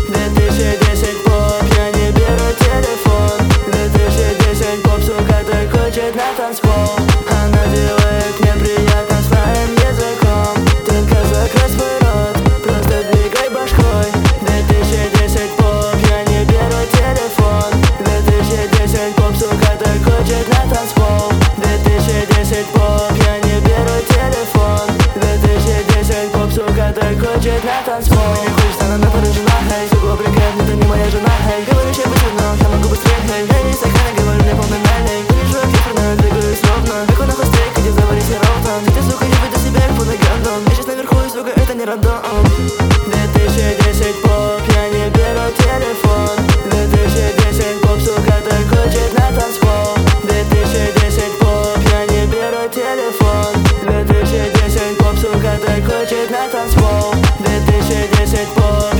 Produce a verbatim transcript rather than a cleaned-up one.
две тысячи десять поп, я не беру телефон. Две тысячи десять поп, сука, так хочет на танцпол. Она делает мне приятно своим языком. Только закрой свой рот, просто двигай башкой. Две тысячи десять поп, я не беру телефон. Две тысячи десять поп, сука, так хочет на танцпол. Две тысячи десять поп, я не беру телефон. Две тысячи десять поп, сука, так хочет на танцпол. Мне хочется, она напорожена, хей. Сука, прикреп, это не моя жена, хей. Говорю, чем быстро, но я могу быстрее, хей. Я не стаканы, говорю, мне полный налей. Вижу, как я двигаюсь ровно. Как на хвосте, где завались и ровно. Ты, сука, не веду себя, как полный гандон. Я сейчас наверху, и, сука, это не рандом. Две тысячи десять поп, я не беру телефон. Две тысячи десять поп, сука, так хочет на танцпол. Две тысячи десять поп, я не беру телефон. Две тысячи десять поп, сука, так хочет на танцпол. Две тысячи десять поп.